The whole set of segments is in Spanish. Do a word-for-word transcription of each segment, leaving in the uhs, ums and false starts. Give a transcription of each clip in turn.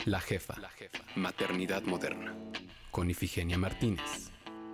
La jefa. Maternidad moderna. Con Ifigenia Martínez.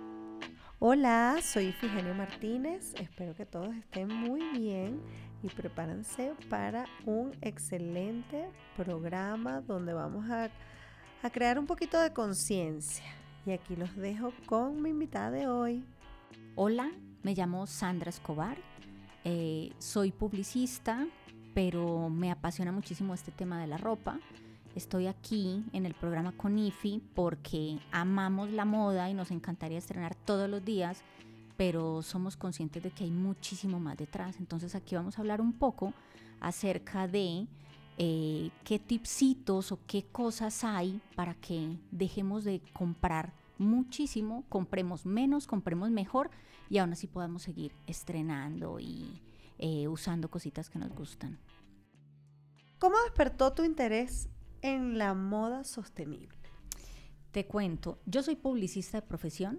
Hola, soy Ifigenia Martínez. Espero que todos estén muy bien y prepárense para un excelente programa donde vamos a, a crear un poquito de conciencia. Y aquí los dejo con mi invitada de hoy. Hola, me llamo Sandra Escobar. Eh, soy publicista, pero me apasiona muchísimo este tema de la ropa. Estoy aquí en el programa con Ifi porque amamos la moda y nos encantaría estrenar todos los días, pero somos conscientes de que hay muchísimo más detrás. Entonces aquí vamos a hablar un poco acerca de eh, qué tipsitos o qué cosas hay para que dejemos de comprar muchísimo, compremos menos, compremos mejor y aún así podamos seguir estrenando y eh, usando cositas que nos gustan. ¿Cómo despertó tu interés en la moda sostenible? Te cuento, yo soy publicista de profesión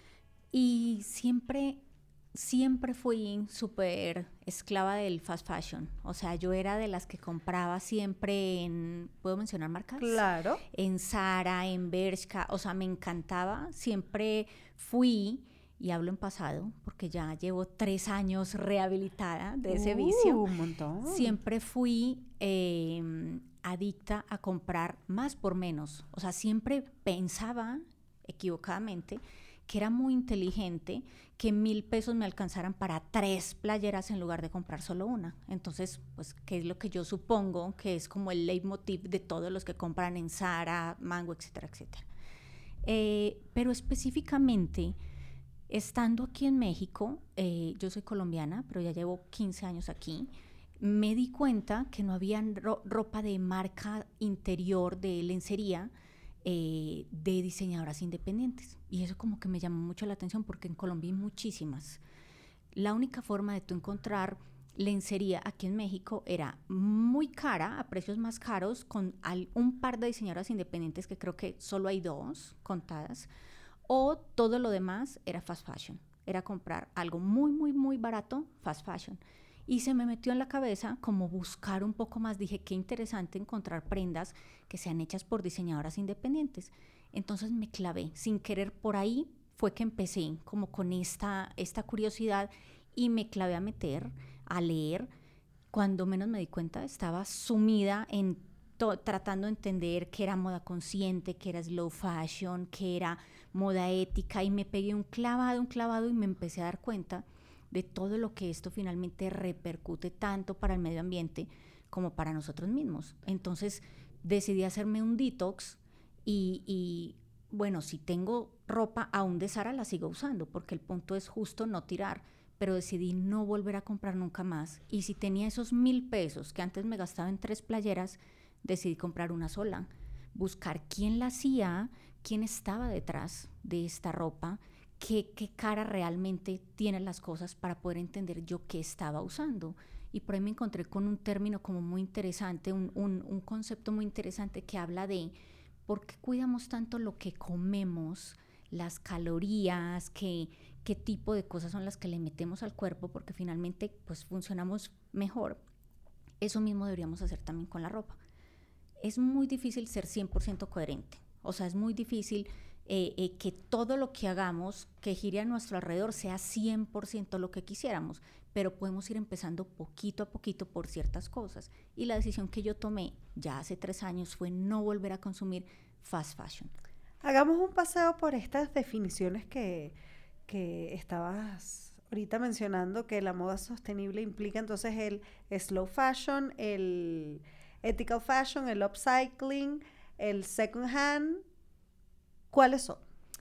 y siempre, siempre fui súper esclava del fast fashion. O sea, yo era de las que compraba siempre en, ¿puedo mencionar marcas? Claro. En Zara, en Bershka, o sea, me encantaba. Siempre fui, y hablo en pasado, porque ya llevo tres años rehabilitada de ese uh, vicio. Un montón. Siempre fui eh, adicta a comprar más por menos. O sea, siempre pensaba, equivocadamente, que era muy inteligente que mil pesos me alcanzaran para tres playeras en lugar de comprar solo una. Entonces, pues, ¿qué es lo que yo supongo que es como el leitmotiv de todos los que compran en Zara, Mango, etcétera, etcétera? Eh, pero específicamente, estando aquí en México, eh, yo soy colombiana, pero ya llevo quince años aquí, me di cuenta que no había ro- ropa de marca interior, de lencería, eh, de diseñadoras independientes. Y eso como que me llamó mucho la atención porque en Colombia hay muchísimas. La única forma de tú encontrar lencería aquí en México era muy cara, a precios más caros, con al, un par de diseñadoras independientes que creo que solo hay dos contadas, o todo lo demás era fast fashion. Era comprar algo muy, muy, muy barato, fast fashion. Y se me metió en la cabeza como buscar un poco más. Dije, qué interesante encontrar prendas que sean hechas por diseñadoras independientes. Entonces me clavé, sin querer por ahí fue que empecé como con esta, esta curiosidad y me clavé a meter, a leer. Cuando menos me di cuenta estaba sumida en to- tratando de entender qué era moda consciente, qué era slow fashion, qué era moda ética, y me pegué un clavado, un clavado y me empecé a dar cuenta de todo lo que esto finalmente repercute tanto para el medio ambiente como para nosotros mismos. Entonces decidí hacerme un detox y, y bueno, si tengo ropa aún de Zara la sigo usando porque el punto es justo no tirar, pero decidí no volver a comprar nunca más. Y si tenía esos mil pesos que antes me gastaba en tres playeras, decidí comprar una sola, buscar quién la hacía, quién estaba detrás de esta ropa, qué, qué cara realmente tienen las cosas para poder entender yo qué estaba usando. Y por ahí me encontré con un término como muy interesante, un, un, un concepto muy interesante que habla de por qué cuidamos tanto lo que comemos, las calorías, qué, qué tipo de cosas son las que le metemos al cuerpo, porque finalmente pues funcionamos mejor. Eso mismo deberíamos hacer también con la ropa. Es muy difícil ser cien por ciento coherente. O sea, es muy difícil eh, eh, que todo lo que hagamos, que gire a nuestro alrededor, sea cien por ciento lo que quisiéramos, pero podemos ir empezando poquito a poquito por ciertas cosas. Y la decisión que yo tomé ya hace tres años fue no volver a consumir fast fashion. Hagamos un paseo por estas definiciones que, que estabas ahorita mencionando, que la moda sostenible implica entonces el slow fashion, el ethical fashion, el upcycling, el second hand. ¿Cuáles son?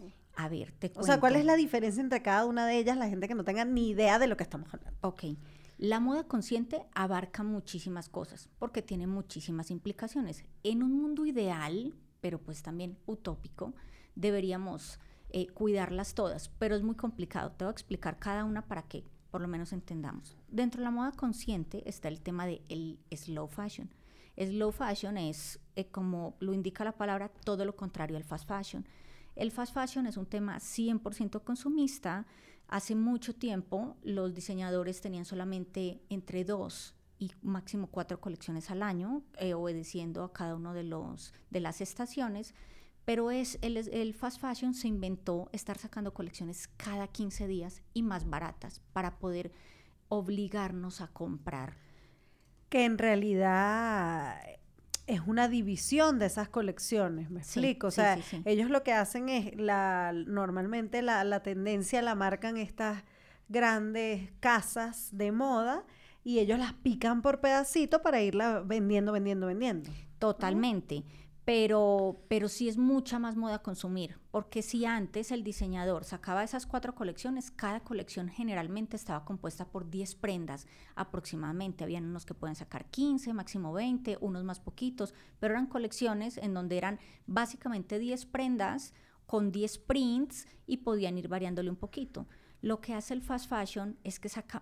A ver, te cuento. O sea, ¿cuál es la diferencia entre cada una de ellas? La gente que no tenga ni idea de lo que estamos hablando. Ok, la moda consciente abarca muchísimas cosas porque tiene muchísimas implicaciones. En un mundo ideal, pero pues también utópico, deberíamos eh, cuidarlas todas, pero es muy complicado. Te voy a explicar cada una para que por lo menos entendamos. Dentro de la moda consciente está el tema del slow fashion. Slow fashion es, eh, como lo indica la palabra, todo lo contrario al fast fashion. El fast fashion es un tema cien por ciento consumista. Hace mucho tiempo los diseñadores tenían solamente entre dos y máximo cuatro colecciones al año, eh, obedeciendo a cada uno de los de las estaciones. Pero es el, el fast fashion se inventó estar sacando colecciones cada quince días y más baratas para poder obligarnos a comprar. Que en realidad es una división de esas colecciones, me Sí, explico. O sí, sea, sí, sí. ellos lo que hacen es, la, normalmente la, la tendencia la marcan estas grandes casas de moda y ellos las pican por pedacito para irla vendiendo, vendiendo, vendiendo. Totalmente, pero, pero sí es mucha más moda consumir, porque si antes el diseñador sacaba esas cuatro colecciones, cada colección generalmente estaba compuesta por diez prendas aproximadamente. Habían unos que pueden sacar quince, máximo veinte, unos más poquitos, pero eran colecciones en donde eran básicamente diez prendas con diez prints y podían ir variándole un poquito. Lo que hace el fast fashion es que saca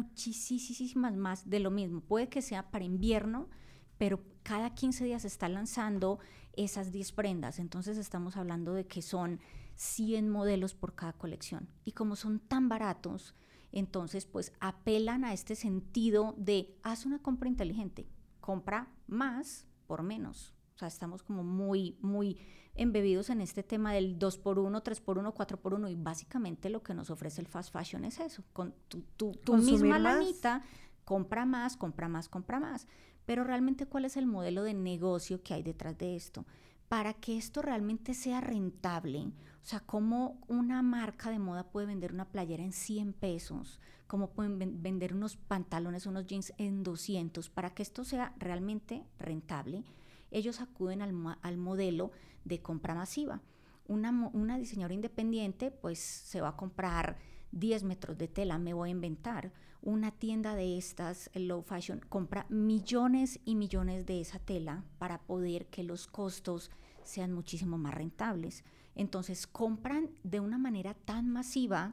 muchísimas más de lo mismo. Puede que sea para invierno, pero cada quince días está lanzando esas diez prendas. Entonces estamos hablando de que son cien modelos por cada colección. Y como son tan baratos, entonces pues apelan a este sentido de haz una compra inteligente, compra más por menos. O sea, estamos como muy, muy embebidos en este tema del dos por uno, tres por uno, cuatro por uno, y básicamente lo que nos ofrece el fast fashion es eso. Con tu, tu, tu misma más. lanita, compra más, compra más, compra más. Pero realmente, ¿cuál es el modelo de negocio que hay detrás de esto? Para que esto realmente sea rentable, o sea, cómo una marca de moda puede vender una playera en cien pesos, cómo pueden ven- vender unos pantalones, unos jeans en doscientos, para que esto sea realmente rentable, ellos acuden al, mo- al modelo de compra masiva. Una, mo- una diseñadora independiente, pues, se va a comprar diez metros de tela, me voy a inventar. Una tienda de estas, el low fashion, compra millones y millones de esa tela para poder que los costos sean muchísimo más rentables. Entonces compran de una manera tan masiva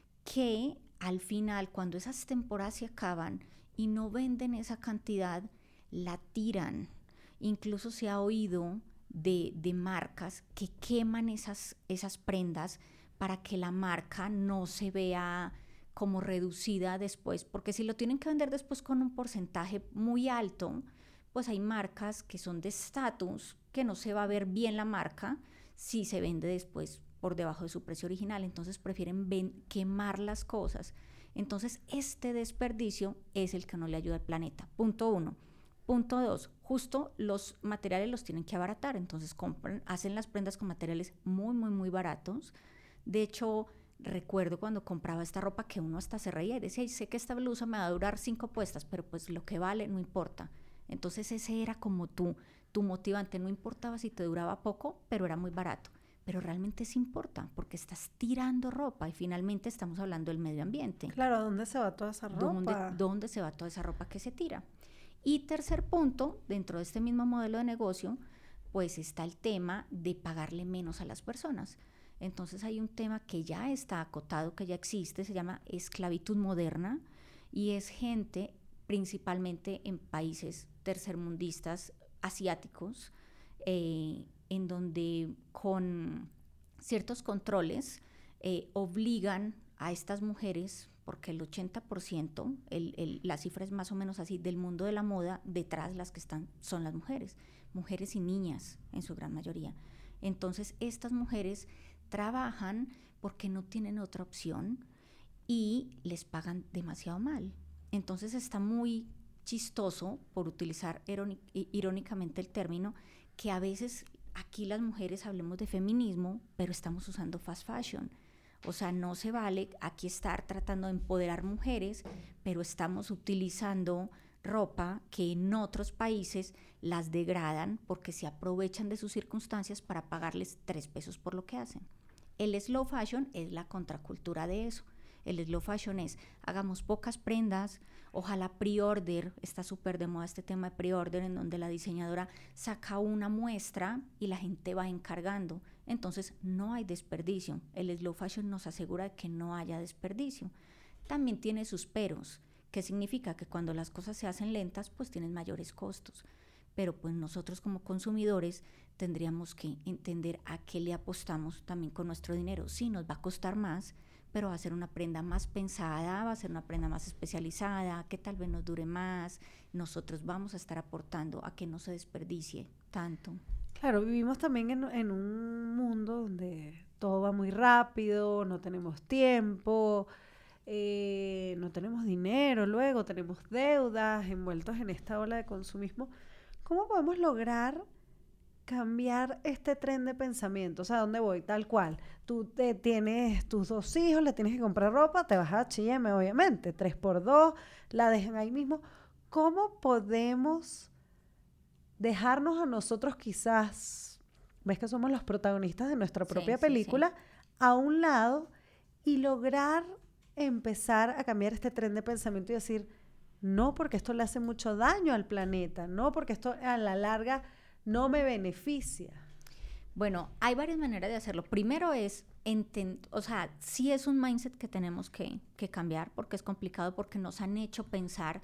que al final, cuando esas temporadas se acaban y no venden esa cantidad, la tiran. Incluso se ha oído de, de marcas que queman esas, esas prendas para que la marca no se vea como reducida después, porque si lo tienen que vender después con un porcentaje muy alto, pues hay marcas que son de estatus, que no se va a ver bien la marca si se vende después por debajo de su precio original. Entonces prefieren ven- quemar las cosas. Entonces este desperdicio es el que no le ayuda al planeta. Punto uno. Punto dos, justo los materiales los tienen que abaratar, entonces compran, hacen las prendas con materiales muy, muy, muy baratos. De hecho, recuerdo cuando compraba esta ropa que uno hasta se reía y decía, "Ay, sé que esta blusa me va a durar cinco puestas, pero pues lo que vale no importa". Entonces ese era como tu, tu motivante, no importaba si te duraba poco, pero era muy barato. Pero realmente sí importa, porque estás tirando ropa y finalmente estamos hablando del medio ambiente. Claro, ¿dónde se va toda esa ¿Dónde, ropa? dónde se va toda esa ropa que se tira? Y tercer punto, dentro de este mismo modelo de negocio, pues está el tema de pagarle menos a las personas. Entonces hay un tema que ya está acotado, que ya existe, se llama esclavitud moderna, y es gente principalmente en países tercermundistas asiáticos, eh, en donde con ciertos controles eh, obligan a estas mujeres, porque el ochenta por ciento, el, el, la cifra es más o menos así, del mundo de la moda, detrás las que están son las mujeres, mujeres y niñas en su gran mayoría. Entonces estas mujeres trabajan porque no tienen otra opción y les pagan demasiado mal. Entonces está muy chistoso, por utilizar irónicamente el término, que a veces aquí las mujeres hablemos de feminismo, pero estamos usando fast fashion. O sea, no se vale aquí estar tratando de empoderar mujeres, pero estamos utilizando ropa que en otros países las degradan porque se aprovechan de sus circunstancias para pagarles tres pesos por lo que hacen. El slow fashion es la contracultura de eso. El slow fashion es, hagamos pocas prendas, ojalá pre-order, está súper de moda este tema de pre-order, en donde la diseñadora saca una muestra y la gente va encargando. Entonces no hay desperdicio. El slow fashion nos asegura que no haya desperdicio. También tiene sus peros, que significa que cuando las cosas se hacen lentas, pues tienen mayores costos. Pero pues nosotros como consumidores tendríamos que entender a qué le apostamos también con nuestro dinero. Sí, nos va a costar más, pero va a ser una prenda más pensada, va a ser una prenda más especializada, que tal vez nos dure más. Nosotros vamos a estar aportando a que no se desperdicie tanto. Claro, vivimos también en, en un mundo donde todo va muy rápido, no tenemos tiempo, eh, no tenemos dinero, luego tenemos deudas, envueltos en esta ola de consumismo. ¿Cómo podemos lograr cambiar este tren de pensamiento? O sea, ¿dónde voy? Tal cual. Tú te tienes tus dos hijos, le tienes que comprar ropa, te vas a H y M, obviamente, tres por dos, la dejan ahí mismo. ¿Cómo podemos dejarnos a nosotros quizás, ves que somos los protagonistas de nuestra propia Sí, sí, película, sí. a un lado y lograr empezar a cambiar este tren de pensamiento y decir, no porque esto le hace mucho daño al planeta, no porque esto a la larga no me beneficia? Bueno, hay varias maneras de hacerlo. Primero es, enten- o sea, sí es un mindset que tenemos que, que cambiar porque es complicado, porque nos han hecho pensar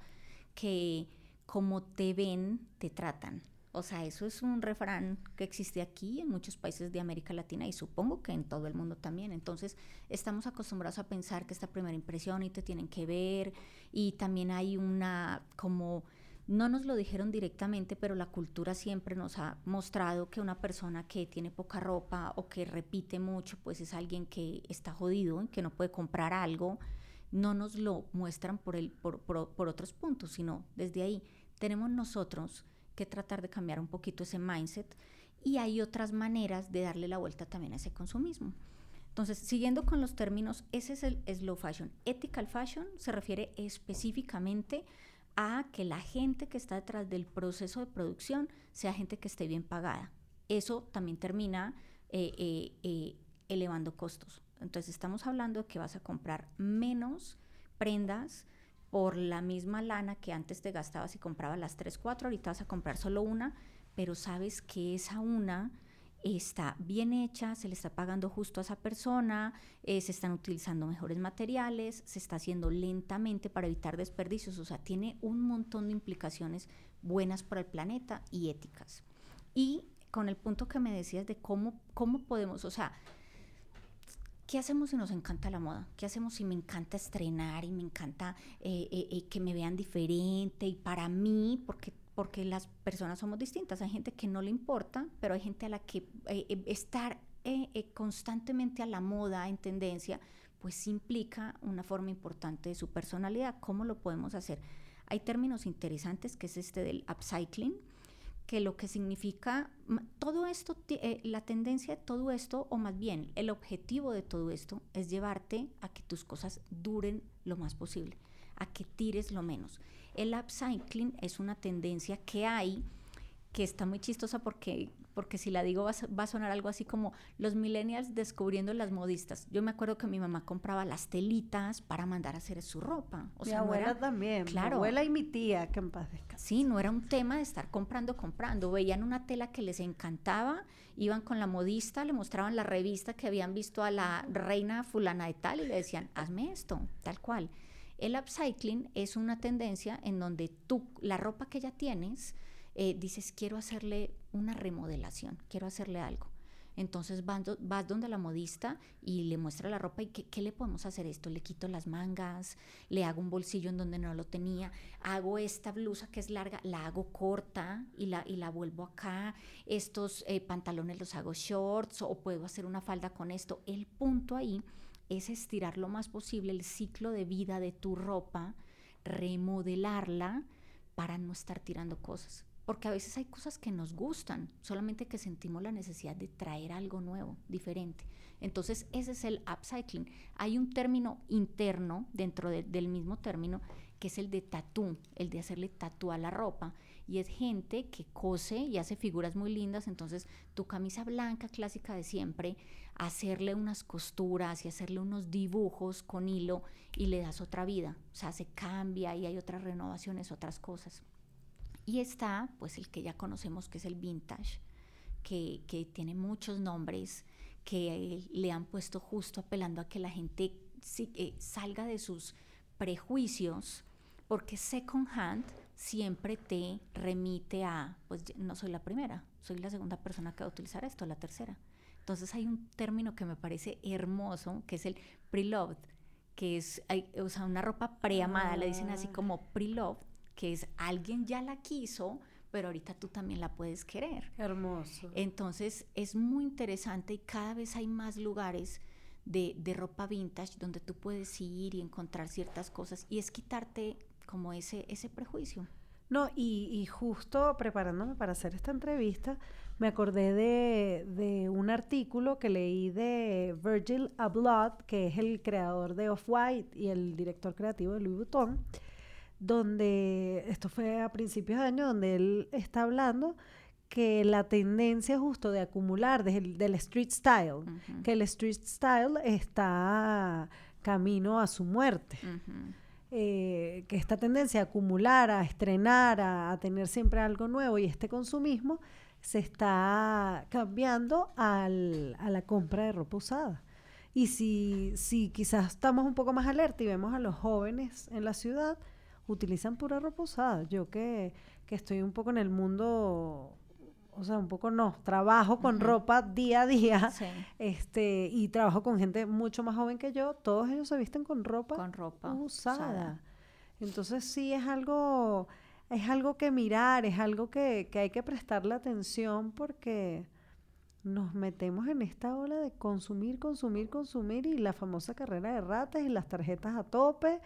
que como te ven, te tratan. O sea, eso es un refrán que existe aquí en muchos países de América Latina y supongo que en todo el mundo también. Entonces, estamos acostumbrados a pensar que esta primera impresión y te tienen que ver, y también hay una como, no nos lo dijeron directamente, pero la cultura siempre nos ha mostrado que una persona que tiene poca ropa o que repite mucho, pues es alguien que está jodido, que no puede comprar algo. No nos lo muestran por, el, por, por, por otros puntos, sino desde ahí. Tenemos nosotros que tratar de cambiar un poquito ese mindset, y hay otras maneras de darle la vuelta también a ese consumismo. Entonces, siguiendo con los términos, ese es el slow fashion. Ethical fashion se refiere específicamente a que la gente que está detrás del proceso de producción sea gente que esté bien pagada. Eso también termina eh, eh, eh, elevando costos. Entonces estamos hablando de que vas a comprar menos prendas por la misma lana que antes te gastabas y comprabas las tres, cuatro, ahorita vas a comprar solo una, pero sabes que esa una está bien hecha, se le está pagando justo a esa persona, eh, se están utilizando mejores materiales, se está haciendo lentamente para evitar desperdicios, o sea, tiene un montón de implicaciones buenas para el planeta y éticas. Y con el punto que me decías de cómo, cómo podemos, o sea, ¿qué hacemos si nos encanta la moda? ¿Qué hacemos si me encanta estrenar y me encanta eh, eh, eh, que me vean diferente? Y para mí, porque, porque las personas somos distintas, hay gente que no le importa, pero hay gente a la que eh, eh, estar eh, eh, constantemente a la moda, en tendencia, pues implica una forma importante de su personalidad. ¿Cómo lo podemos hacer? Hay términos interesantes, que es este del upcycling, que lo que significa todo esto, eh, la tendencia de todo esto, o más bien el objetivo de todo esto, es llevarte a que tus cosas duren lo más posible, a que tires lo menos. El upcycling es una tendencia que hay, que está muy chistosa porque, porque si la digo va a, va a sonar algo así como los millennials descubriendo las modistas. Yo me acuerdo que mi mamá compraba las telitas para mandar a hacer su ropa. O mi sea, abuela no era, también, claro, mi abuela y mi tía, que en paz descanse. Sí, no era un tema de estar comprando, comprando. Veían una tela que les encantaba, iban con la modista, le mostraban la revista que habían visto a la reina fulana de tal y le decían, hazme esto, tal cual. El upcycling es una tendencia en donde tú, la ropa que ya tienes, eh, dices, quiero hacerle una remodelación, quiero hacerle algo. Entonces vas, do, vas donde la modista y le muestra la ropa y ¿qué, ¿qué le podemos hacer esto? Le quito las mangas, le hago un bolsillo en donde no lo tenía, hago esta blusa que es larga, la hago corta y la, y la vuelvo acá, estos eh, pantalones los hago shorts, o puedo hacer una falda con esto. El punto ahí es estirar lo más posible el ciclo de vida de tu ropa, remodelarla para no estar tirando cosas. Porque a veces hay cosas que nos gustan, solamente que sentimos la necesidad de traer algo nuevo, diferente. Entonces ese es el upcycling. Hay un término interno dentro de, del mismo término, que es el de tatú, el de hacerle tatú a la ropa. Y es gente que cose y hace figuras muy lindas. Entonces tu camisa blanca clásica de siempre, hacerle unas costuras y hacerle unos dibujos con hilo y le das otra vida. O sea, se cambia y hay otras renovaciones, otras cosas. Y está, pues, el que ya conocemos, que es el vintage, que, que tiene muchos nombres, que eh, le han puesto justo apelando a que la gente sí, eh, salga de sus prejuicios, porque second hand siempre te remite a, pues no soy la primera, soy la segunda persona que va a utilizar esto, la tercera. Entonces hay un término que me parece hermoso, que es el pre-loved, que es, hay, o sea, una ropa preamada, ah. le dicen así como pre-loved, que es alguien ya la quiso, pero ahorita tú también la puedes querer. Hermoso. Entonces es muy interesante y cada vez hay más lugares de, de ropa vintage donde tú puedes ir y encontrar ciertas cosas y es quitarte como ese, ese prejuicio. No, y, y justo preparándome para hacer esta entrevista, me acordé de, de un artículo que leí de Virgil Abloh, que es el creador de Off-White y el director creativo de Louis Vuitton, donde, esto fue a principios de año, donde él está hablando que la tendencia justo de acumular del, del street style, uh-huh. que el street style está camino a su muerte. Uh-huh. Eh, que esta tendencia a acumular, a estrenar, a, a tener siempre algo nuevo y este consumismo se está cambiando al, a la compra de ropa usada. Y si, si quizás estamos un poco más alerta y vemos a los jóvenes en la ciudad, utilizan pura ropa usada. Yo que, que estoy un poco en el mundo... O sea, un poco no, trabajo con uh-huh. ropa día a día, sí. este, y trabajo con gente mucho más joven que yo, todos ellos se visten con ropa, con ropa usada. usada. Entonces sí es algo, es algo que mirar, es algo que, que hay que prestarle atención porque nos metemos en esta ola de consumir, consumir, consumir y la famosa carrera de ratas y las tarjetas a tope.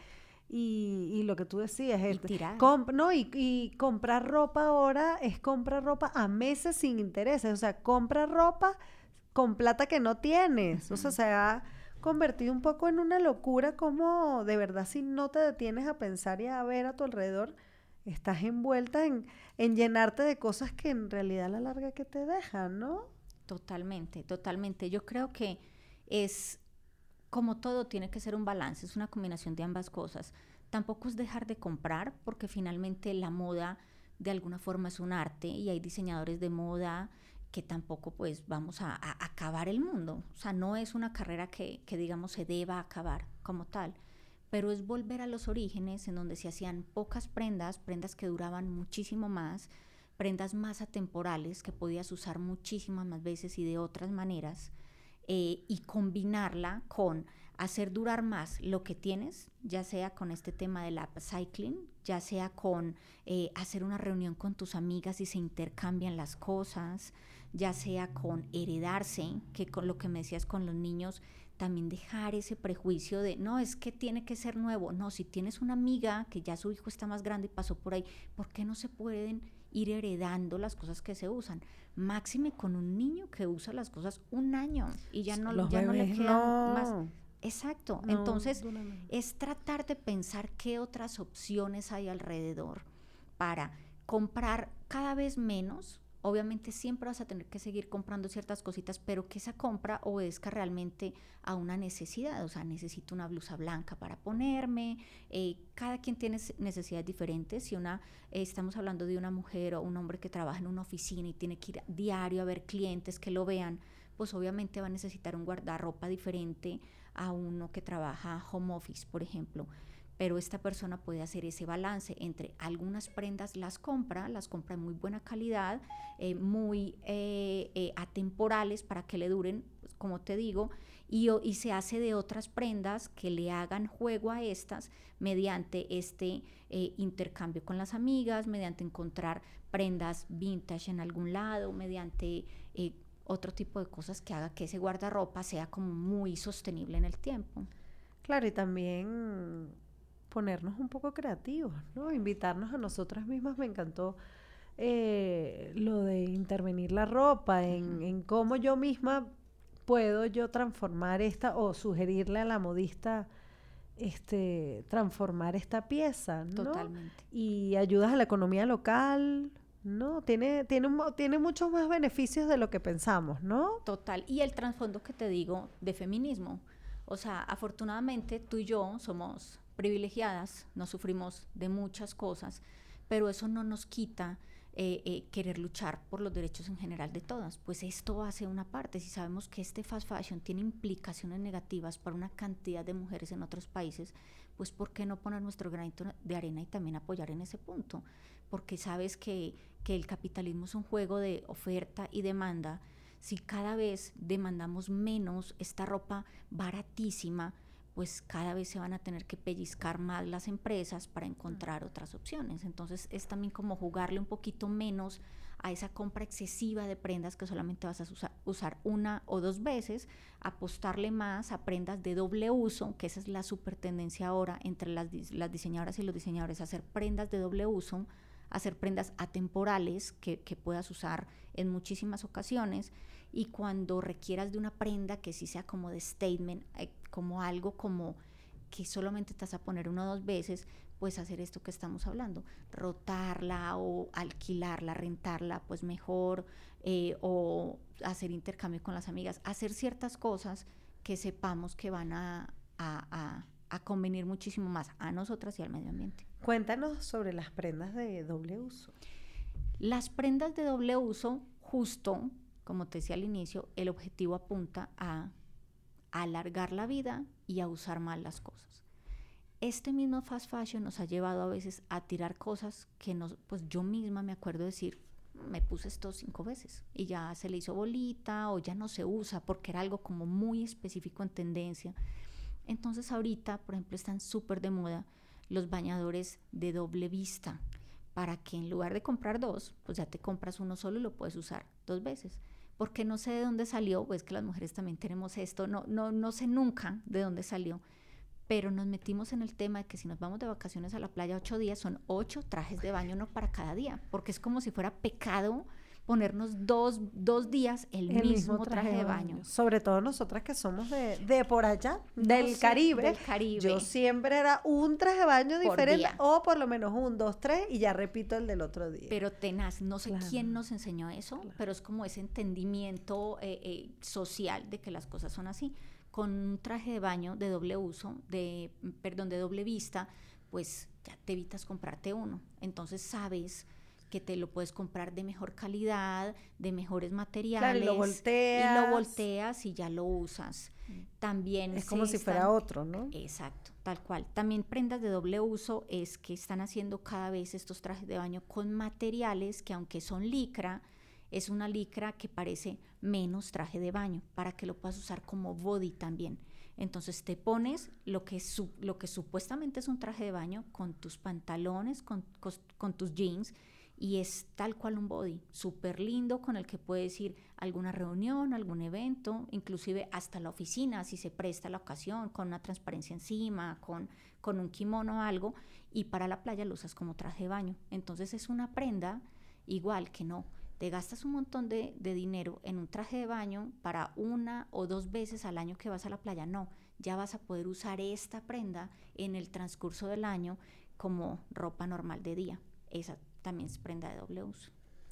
Y, y lo que tú decías es comp- no, y, y comprar ropa ahora es comprar ropa a meses sin intereses, o sea, compra ropa con plata que no tienes, uh-huh. o sea, se ha convertido un poco en una locura como de verdad si no te detienes a pensar y a ver a tu alrededor, estás envuelta en, en llenarte de cosas que en realidad a la larga que te dejan, ¿no? Totalmente, totalmente, yo creo que es... Como todo, tiene que ser un balance, es una combinación de ambas cosas. Tampoco es dejar de comprar, porque finalmente la moda de alguna forma es un arte y hay diseñadores de moda que tampoco pues vamos a, a acabar el mundo. O sea, no es una carrera que, que digamos se deba acabar como tal, pero es volver a los orígenes en donde se hacían pocas prendas, prendas que duraban muchísimo más, prendas más atemporales que podías usar muchísimas más veces y de otras maneras. Eh, y combinarla con hacer durar más lo que tienes, ya sea con este tema del upcycling, ya sea con eh, hacer una reunión con tus amigas y se intercambian las cosas, ya sea con heredarse, que con lo que me decías con los niños, también dejar ese prejuicio de, no, es que tiene que ser nuevo. No, si tienes una amiga que ya su hijo está más grande y pasó por ahí, ¿por qué no se pueden ir heredando las cosas que se usan? Máxime con un niño que usa las cosas un año y ya no, Los ya no le bebés, quedan no. más. Exacto. No, Entonces, no, no, no. es tratar de pensar qué otras opciones hay alrededor para comprar cada vez menos. Obviamente siempre vas a tener que seguir comprando ciertas cositas, pero que esa compra obedezca realmente a una necesidad. O sea, necesito una blusa blanca para ponerme. Eh, cada quien tiene necesidades diferentes. Si una, eh, estamos hablando de una mujer o un hombre que trabaja en una oficina y tiene que ir diario a ver clientes que lo vean, pues obviamente va a necesitar un guardarropa diferente a uno que trabaja home office, por ejemplo. Pero esta persona puede hacer ese balance entre algunas prendas las compra, las compra de muy buena calidad, eh, muy eh, eh, atemporales para que le duren, pues, como te digo, y, y se hace de otras prendas que le hagan juego a estas mediante este eh, intercambio con las amigas, mediante encontrar prendas vintage en algún lado, mediante eh, otro tipo de cosas que haga que ese guardarropa sea como muy sostenible en el tiempo. Claro, y también ponernos un poco creativos, ¿no? Invitarnos a nosotras mismas. Me encantó eh, lo de intervenir la ropa en, uh-huh. en cómo yo misma puedo yo transformar esta o sugerirle a la modista este transformar esta pieza, ¿no? Totalmente. Y ayudas a la economía local, ¿no? Tiene, tiene, tiene muchos más beneficios de lo que pensamos, ¿no? Total. Y el trasfondo que te digo de feminismo. O sea, afortunadamente tú y yo somos privilegiadas, no sufrimos de muchas cosas, pero eso no nos quita eh, eh, querer luchar por los derechos en general de todas. Pues esto hace una parte. Si sabemos que este fast fashion tiene implicaciones negativas para una cantidad de mujeres en otros países, pues ¿por qué no poner nuestro granito de arena y también apoyar en ese punto? Porque sabes que, que el capitalismo es un juego de oferta y demanda. si cada vez demandamos menos esta ropa baratísima, pues cada vez se van a tener que pellizcar más las empresas para encontrar otras opciones. Entonces es también como jugarle un poquito menos a esa compra excesiva de prendas que solamente vas a usar, usar una o dos veces, apostarle más a prendas de doble uso, que esa es la super tendencia ahora entre las, las diseñadoras y los diseñadores, hacer prendas de doble uso, hacer prendas atemporales que, que puedas usar en muchísimas ocasiones, y cuando requieras de una prenda que sí sea como de statement, eh, como algo como que solamente te vas a poner una o dos veces, pues hacer esto que estamos hablando, rotarla o alquilarla, rentarla, pues mejor, eh, o hacer intercambio con las amigas, hacer ciertas cosas que sepamos que van a, a, a, a convenir muchísimo más a nosotras y al medio ambiente. Cuéntanos sobre las prendas de doble uso. Las prendas de doble uso, justo como te decía al inicio, el objetivo apunta a, a alargar la vida y a usar más las cosas. Este mismo fast fashion nos ha llevado a veces a tirar cosas que nos, pues yo misma me acuerdo decir, me puse esto cinco veces y ya se le hizo bolita o ya no se usa porque era algo como muy específico en tendencia. Entonces ahorita, por ejemplo, están súper de moda los bañadores de doble vista, para que en lugar de comprar dos, pues ya te compras uno solo y lo puedes usar dos veces. Porque no sé de dónde salió, pues que las mujeres también tenemos esto, no, no, no sé nunca de dónde salió, pero nos metimos en el tema de que si nos vamos de vacaciones a la playa ocho días, son ocho trajes de baño, no para cada día, porque es como si fuera pecado ponernos dos, dos días el, el mismo, mismo traje, traje de baño. baño. Sobre todo nosotras que somos de, de por allá, del, no, Caribe. del Caribe. Yo siempre era un traje de baño por diferente, día. O por lo menos un, dos, tres, y ya repito el del otro día. Pero tenaz, no sé claro. quién nos enseñó eso, claro. pero es como ese entendimiento eh, eh, social de que las cosas son así. Con un traje de baño de doble uso, de, perdón, de doble vista, pues ya te evitas comprarte uno. Entonces sabes que te lo puedes comprar de mejor calidad, de mejores materiales. Claro, y lo volteas. Y lo volteas y ya lo usas. También es como si están, fuera otro, ¿no? Exacto, tal cual. También prendas de doble uso es que están haciendo cada vez estos trajes de baño con materiales que, aunque son licra, es una licra que parece menos traje de baño, para que lo puedas usar como body también. Entonces te pones lo que, su, lo que supuestamente es un traje de baño con tus pantalones, con, con, con tus jeans, y es tal cual un body, súper lindo, con el que puedes ir a alguna reunión, algún evento, inclusive hasta la oficina, si se presta la ocasión, con una transparencia encima, con, con un kimono o algo, y para la playa lo usas como traje de baño. Entonces es una prenda igual que no, te gastas un montón de, de dinero en un traje de baño para una o dos veces al año que vas a la playa, no, ya vas a poder usar esta prenda en el transcurso del año como ropa normal de día. Esa también es prenda de doble uso.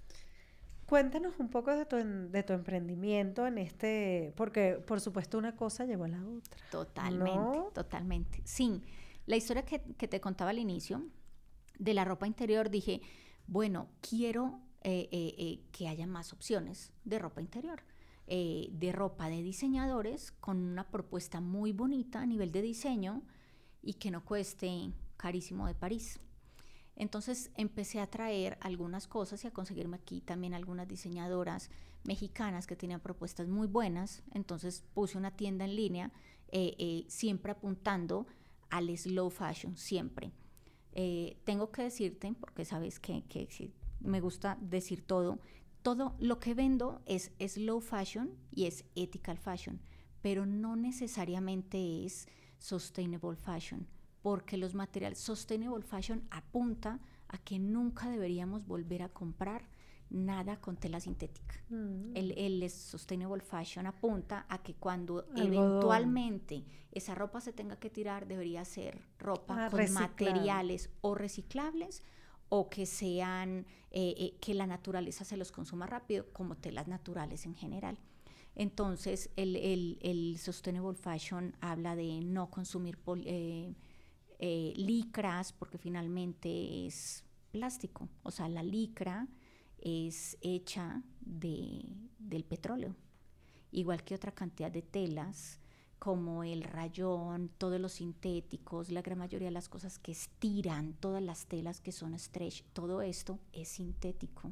Cuéntanos un poco de tu, de tu emprendimiento en este, porque por supuesto una cosa llevó a la otra. Totalmente, ¿no? totalmente. Sí, la historia que, que te contaba al inicio de la ropa interior, dije, bueno, quiero eh, eh, eh, que haya más opciones de ropa interior, eh, de ropa de diseñadores con una propuesta muy bonita a nivel de diseño y que no cueste carísimo de París. Entonces empecé a traer algunas cosas y a conseguirme aquí también algunas diseñadoras mexicanas que tenían propuestas muy buenas. Entonces puse una tienda en línea, eh, eh, siempre apuntando al slow fashion, siempre. Eh, tengo que decirte, porque sabes que, que, que me gusta decir todo, todo lo que vendo es slow fashion y es ethical fashion, pero no necesariamente es sustainable fashion, porque los materiales sustainable fashion apunta a que nunca deberíamos volver a comprar nada con tela sintética. Mm. El, el sustainable fashion apunta a que cuando Algodón. eventualmente esa ropa se tenga que tirar, debería ser ropa ah, con reciclable. materiales o reciclables o que sean, eh, eh, que la naturaleza se los consuma rápido, como telas naturales en general. Entonces, el, el, el sustainable fashion habla de no consumir poli, eh, Eh, licras, porque finalmente es plástico, o sea, la licra es hecha de, del petróleo, igual que otra cantidad de telas como el rayón, todos los sintéticos, la gran mayoría de las cosas que estiran, todas las telas que son stretch, todo esto es sintético.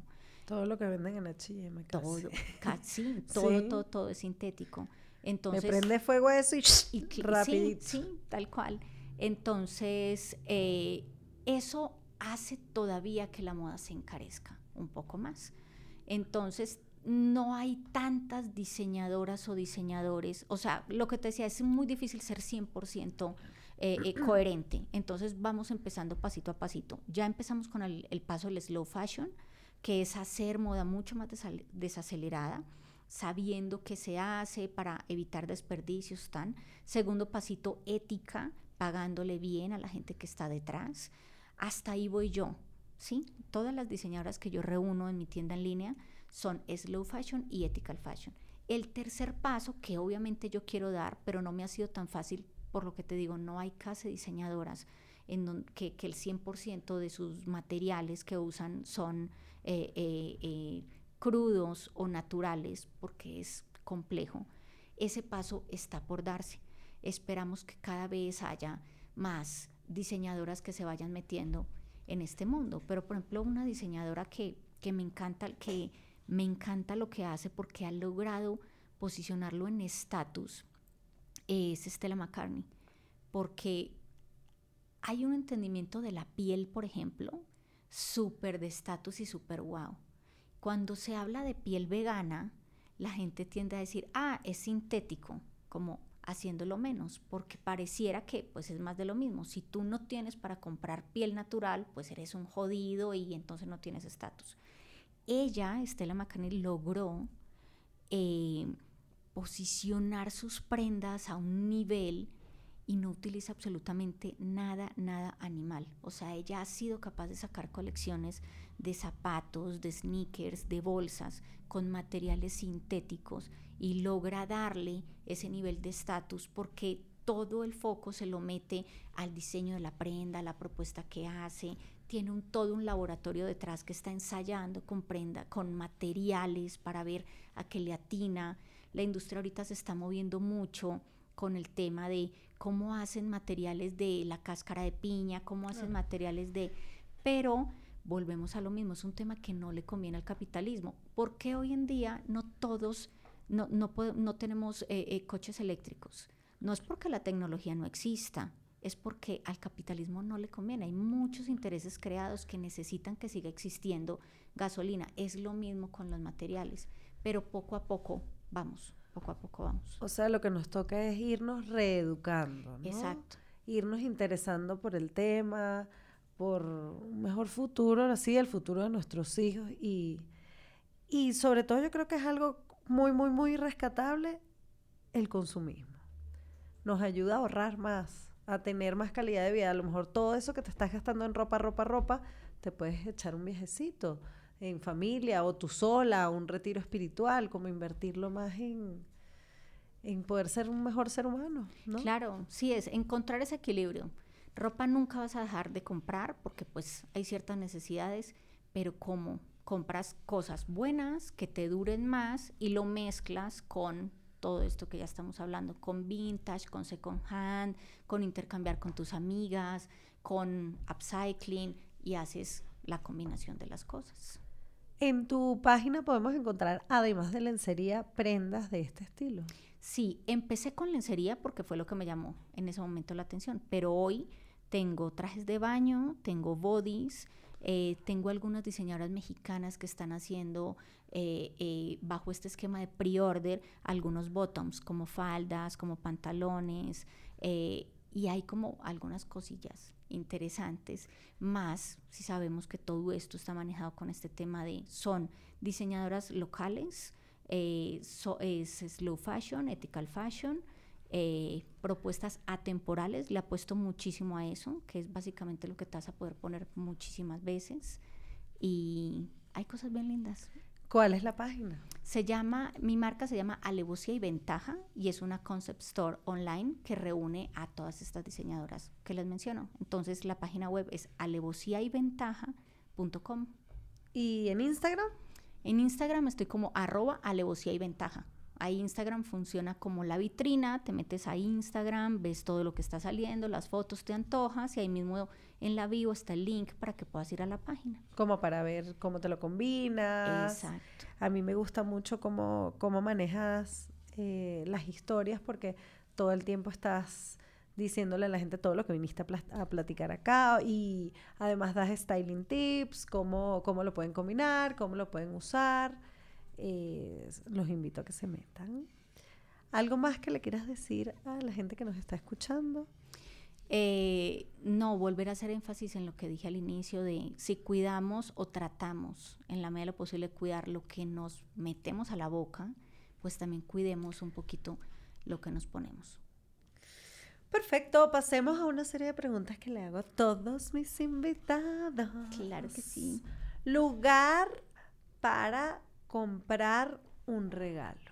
Todo lo que venden en H y M casi. Todo, casi, todo, Sí. todo, todo es sintético. Entonces, Me prende fuego eso y, y cl- rapidito. Sí, sí, tal cual. Entonces, eh, eso hace todavía que la moda se encarezca un poco más. Entonces, no hay tantas diseñadoras o diseñadores. O sea, lo que te decía, es muy difícil ser cien por ciento eh, eh, coherente. Entonces, vamos empezando pasito a pasito. Ya empezamos con el, el paso del slow fashion, que es hacer moda mucho más desal- desacelerada, sabiendo qué se hace para evitar desperdicios. Tan. Segundo pasito, ética, pagándole bien a la gente que está detrás. Hasta ahí voy yo, ¿sí? Todas las diseñadoras que yo reúno en mi tienda en línea son slow fashion y ethical fashion. El tercer paso, que obviamente yo quiero dar, pero no me ha sido tan fácil, por lo que te digo, no hay casi diseñadoras en don, que, que el cien por ciento de sus materiales que usan son eh, eh, eh, crudos o naturales, porque es complejo. Ese paso está por darse. Esperamos que cada vez haya más diseñadoras que se vayan metiendo en este mundo. Pero, por ejemplo, una diseñadora que, que me encanta, que me encanta lo que hace porque ha logrado posicionarlo en estatus, es Stella McCartney, porque hay un entendimiento de la piel, por ejemplo, súper de estatus y súper wow. Cuando se habla de piel vegana, la gente tiende a decir, ah, es sintético, como haciéndolo menos, porque pareciera que pues es más de lo mismo. Si tú no tienes para comprar piel natural, pues eres un jodido y entonces no tienes estatus. Ella, Stella McCartney, logró eh, posicionar sus prendas a un nivel y no utiliza absolutamente nada, nada animal. O sea, ella ha sido capaz de sacar colecciones de zapatos, de sneakers, de bolsas con materiales sintéticos y logra darle ese nivel de estatus porque todo el foco se lo mete al diseño de la prenda, a la propuesta que hace. Tiene un, todo un laboratorio detrás que está ensayando con prenda, con materiales para ver a qué le atina. La industria ahorita se está moviendo mucho con el tema de cómo hacen materiales de la cáscara de piña, cómo hacen ah. materiales de... Pero volvemos a lo mismo, es un tema que no le conviene al capitalismo. ¿Por qué hoy en día no todos, no, no, no tenemos eh, eh, coches eléctricos? No es porque la tecnología no exista, es porque al capitalismo no le conviene. Hay muchos intereses creados que necesitan que siga existiendo gasolina. Es lo mismo con los materiales, pero poco a poco vamos. Poco a poco vamos. O sea, lo que nos toca es irnos reeducando, ¿no? Exacto. Irnos interesando por el tema, por un mejor futuro, así, el futuro de nuestros hijos. Y, y sobre todo yo creo que es algo muy, muy, muy rescatable, el consumismo. Nos ayuda a ahorrar más, a tener más calidad de vida. A lo mejor todo eso que te estás gastando en ropa, ropa, ropa, te puedes echar un viajecito en familia o tú sola, un retiro espiritual, como invertirlo más en, en poder ser un mejor ser humano, ¿no? Claro, sí es, encontrar ese equilibrio. Ropa nunca vas a dejar de comprar porque pues hay ciertas necesidades, pero como compras cosas buenas que te duren más y lo mezclas con todo esto que ya estamos hablando, con vintage, con second hand, con intercambiar con tus amigas, con upcycling y haces la combinación de las cosas. En tu página podemos encontrar, además de lencería, prendas de este estilo. Sí, empecé con lencería porque fue lo que me llamó en ese momento la atención, pero hoy tengo trajes de baño, tengo bodies, eh, tengo algunas diseñadoras mexicanas que están haciendo eh, eh, bajo este esquema de pre-order algunos bottoms, como faldas, como pantalones, eh, y hay como algunas cosillas interesantes, más si sabemos que todo esto está manejado con este tema de, son diseñadoras locales, eh, so, es slow fashion, ethical fashion, eh, propuestas atemporales, le apuesto muchísimo a eso, que es básicamente lo que te vas a poder poner muchísimas veces, y hay cosas bien lindas. ¿Cuál es la página? Se llama, mi marca se llama Alevosía y Ventaja y es una concept store online que reúne a todas estas diseñadoras que les menciono. Entonces la página web es alevosía y ventaja punto com. ¿Y en Instagram? En Instagram estoy como arroba alevosía y ventaja. Ahí Instagram funciona como la vitrina, te metes a Instagram, ves todo lo que está saliendo, las fotos te antojas y ahí mismo en la bio está el link para que puedas ir a la página. Como para ver cómo te lo combinas. Exacto. A mí me gusta mucho cómo, cómo manejas eh, las historias porque todo el tiempo estás diciéndole a la gente todo lo que viniste a, pla- a platicar acá y además das styling tips, cómo, cómo lo pueden combinar, cómo lo pueden usar. Eh, los invito a que se metan. ¿Algo más que le quieras decir a la gente que nos está escuchando? Eh, no, volver a hacer énfasis en lo que dije al inicio de si cuidamos o tratamos en la medida de lo posible cuidar lo que nos metemos a la boca, pues también cuidemos un poquito lo que nos ponemos. Perfecto, pasemos a una serie de preguntas que le hago a todos mis invitados. Claro que sí. Lugar para comprar un regalo.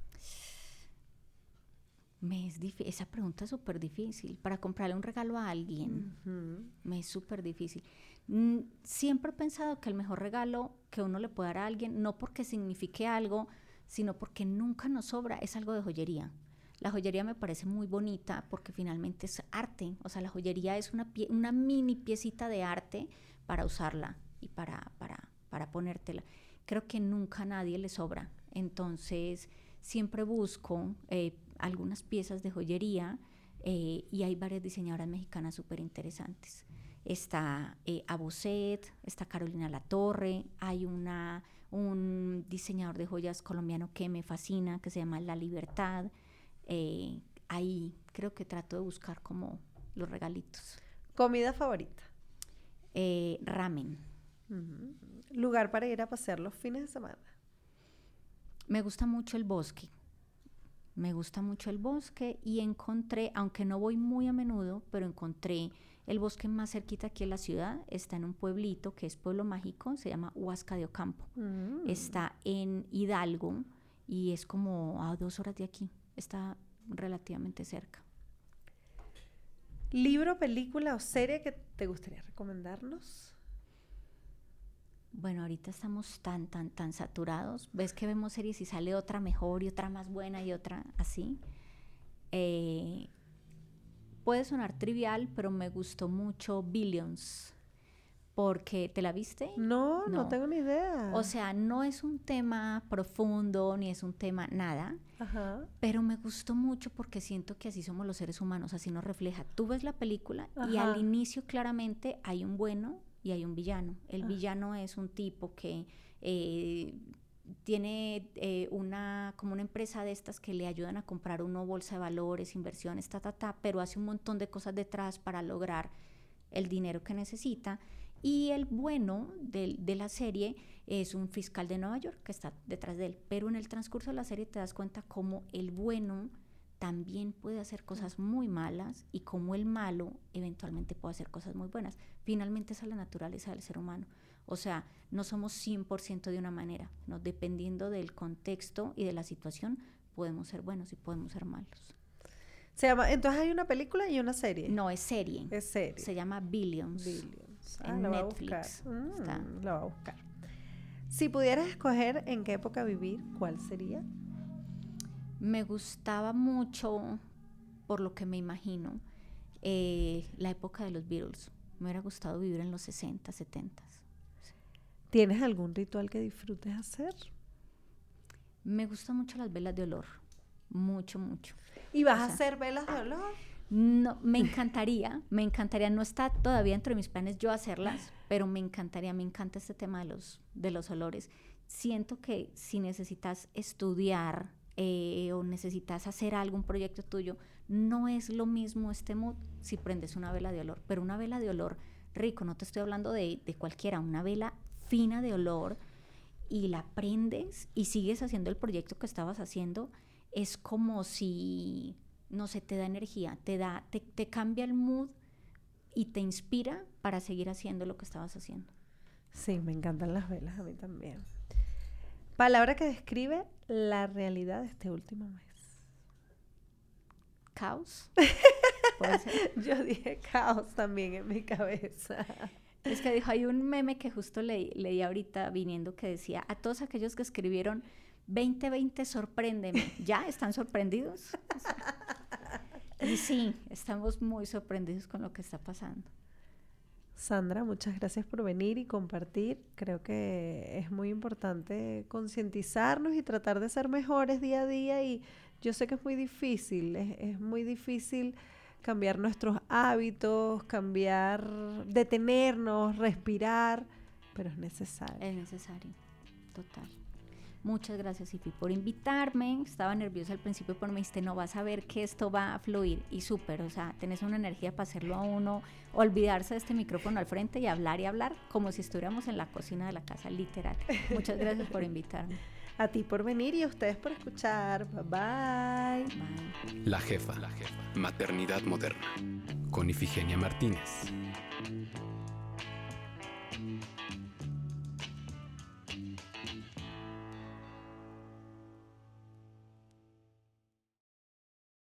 Me es difí- esa pregunta es súper difícil. Para comprarle un regalo a alguien, Uh-huh. me es súper difícil. Mm, siempre he pensado que el mejor regalo que uno le puede dar a alguien, no porque signifique algo, sino porque nunca nos sobra, es algo de joyería. La joyería me parece muy bonita porque finalmente es arte. O sea, la joyería es una, pie- una mini piecita de arte para usarla y para, para, para ponértela. Creo que nunca a nadie le sobra. Entonces, siempre busco eh, algunas piezas de joyería eh, y hay varias diseñadoras mexicanas súper interesantes. Está eh, Aboset, está Carolina Latorre, hay una, un diseñador de joyas colombiano que me fascina, que se llama La Libertad. Eh, ahí creo que trato de buscar como los regalitos. Comida favorita. Eh, ramen. Uh-huh. Lugar para ir a pasear los fines de semana. Me gusta mucho el bosque. Me gusta mucho el bosque y encontré, aunque no voy muy a menudo, pero encontré el bosque más cerquita aquí en la ciudad. Está en un pueblito que es Pueblo Mágico, se llama Huasca de Ocampo. Uh-huh. Está en Hidalgo y es como a dos horas de aquí. Está relativamente cerca. ¿Libro, película o serie que te gustaría recomendarnos? Bueno, ahorita estamos tan, tan, tan saturados. Ves que vemos series y sale otra mejor y otra más buena y otra así. Eh, puede sonar trivial, pero me gustó mucho Billions. Porque, ¿te la viste? No, no, No. tengo ni idea. O sea, no es un tema profundo ni es un tema nada, Ajá. pero me gustó mucho porque siento que así somos los seres humanos, así nos refleja. Tú ves la película y Ajá. al inicio claramente hay un bueno y hay un villano. El Ah. villano es un tipo que eh, tiene eh, una, como una empresa de estas que le ayudan a comprar una bolsa de valores, inversiones, ta, ta, ta, pero hace un montón de cosas detrás para lograr el dinero que necesita. Y el bueno de, de la serie es un fiscal de Nueva York que está detrás de él. Pero en el transcurso de la serie te das cuenta cómo el bueno también puede hacer cosas muy malas y cómo el malo eventualmente puede hacer cosas muy buenas. Finalmente esa es la naturaleza del ser humano. O sea, no somos cien por ciento de una manera, ¿no? Dependiendo del contexto y de la situación, podemos ser buenos y podemos ser malos. Se llama, entonces hay una película y una serie. No, es serie. Es serie. Se llama Billions. Billions. Ah, En la voy a Netflix buscar. Mm, está. la voy a buscar. Si pudieras escoger en qué época vivir, ¿cuál sería? Me gustaba mucho, por lo que me imagino, eh, la época de los Beatles. Me hubiera gustado vivir en los sesenta, setenta. ¿Tienes algún ritual que disfrutes hacer? Me gustan mucho las velas de olor. Mucho, mucho. ¿Y vas O a sea, hacer velas de olor? No, me encantaría, me encantaría, no está todavía dentro de mis planes yo hacerlas, pero me encantaría, me encanta este tema de los, de los olores. Siento que si necesitas estudiar eh, o necesitas hacer algún proyecto tuyo, no es lo mismo este mood si prendes una vela de olor, pero una vela de olor rico, no te estoy hablando de, de cualquiera, una vela fina de olor y la prendes y sigues haciendo el proyecto que estabas haciendo, es como si... no sé, te da energía, te da, te, te cambia el mood y te inspira para seguir haciendo lo que estabas haciendo. Sí, me encantan las velas, a mí también. Palabra que describe la realidad de este último mes. ¿Caos? ¿Puede ser? Yo dije caos también en mi cabeza. Es que dijo, hay un meme que justo leí, leí ahorita viniendo que decía, a todos aquellos que escribieron veinte veinte, sorpréndeme. ¿Ya están sorprendidos? O sea, y sí, estamos muy sorprendidos con lo que está pasando. Sandra, muchas gracias por venir y compartir. Creo que es muy importante concientizarnos y tratar de ser mejores día a día, y yo sé que es muy difícil, es, es muy difícil cambiar nuestros hábitos, cambiar, detenernos, respirar, pero es necesario. Es necesario, total. Muchas gracias, Ifi, por invitarme. Estaba nerviosa al principio, pero me dijiste, no, vas a ver que esto va a fluir. Y súper, o sea, tenés una energía para hacerlo a uno, olvidarse de este micrófono al frente y hablar y hablar como si estuviéramos en la cocina de la casa, literal. Muchas gracias por invitarme. A ti por venir y a ustedes por escuchar. Bye bye. Bye. La jefa, la jefa. Maternidad moderna. Con Ifigenia Martínez.